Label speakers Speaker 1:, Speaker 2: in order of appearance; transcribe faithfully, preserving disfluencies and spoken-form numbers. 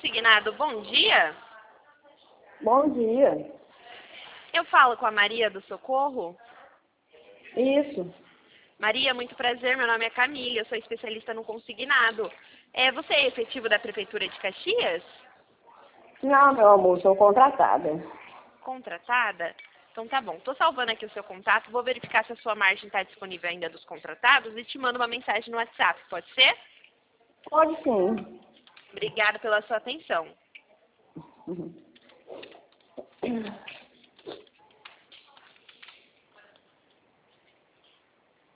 Speaker 1: Consignado, bom dia.
Speaker 2: Bom dia.
Speaker 1: Eu falo com a Maria do Socorro.
Speaker 2: Isso.
Speaker 1: Maria, muito prazer, meu nome é Camila, eu sou especialista no consignado. É, você é efetivo da Prefeitura de Caxias?
Speaker 2: Não, meu amor, sou contratada.
Speaker 1: Contratada? Então tá bom, tô salvando aqui o seu contato, vou verificar se a sua margem está disponível ainda dos contratados e te mando uma mensagem no WhatsApp, pode ser?
Speaker 2: Pode sim.
Speaker 1: Obrigada pela sua atenção.
Speaker 2: Uhum.